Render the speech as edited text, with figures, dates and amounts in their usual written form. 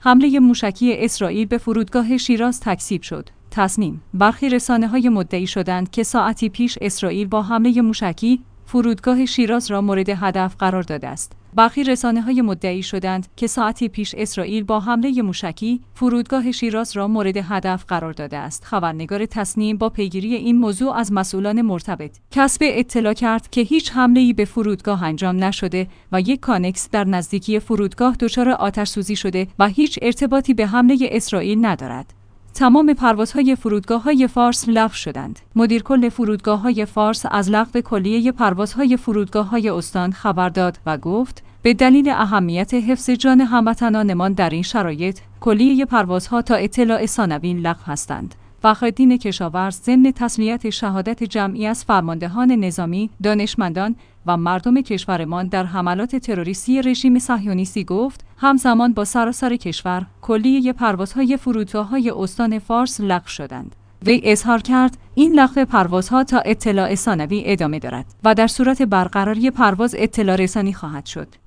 حمله موشکی اسرائیل به فرودگاه شیراز تکذیب شد. تصنیم: برخی رسانه‌های مدعی شدند که ساعتی پیش اسرائیل با حمله موشکی فرودگاه شیراز را مورد هدف قرار داده است. برخی رسانه‌های مدعی شدند که ساعتی پیش اسرائیل با حمله موشکی فرودگاه شیراز را مورد هدف قرار داده است. خبرنگار تصنیم با پیگیری این موضوع از مسئولان مرتبط کسب اطلاع کرد که هیچ حمله‌ای به فرودگاه انجام نشده و یک کانکس در نزدیکی فرودگاه دچار آتش‌سوزی شده و هیچ ارتباطی به حمله اسرائیل ندارد. تمام پروازهای فرودگاه‌های فارس لغو شدند. مدیر کل فرودگاه‌های فارس از لغو کلیه پروازهای فرودگاه‌های استان خبر داد و گفت به دلیل اهمیت حفظ جان هموطنانمان در این شرایط، کلیه پروازها تا اطلاع ثانوی لغو هستند. فخرالدین کشاورز ضمن تسلیت شهادت جمعی از فرماندهان نظامی، دانشمندان و مردم کشورمان در حملات تروریستی رژیم صهیونیستی گفت همزمان با سراسر کشور کلیه پروازهای فرودگاه‌های استان فارس لغو شدند. وی اظهار کرد این لغو پروازها تا اطلاع ثانوی ادامه دارد و در صورت برقراری پرواز اطلاع رسانی خواهد شد.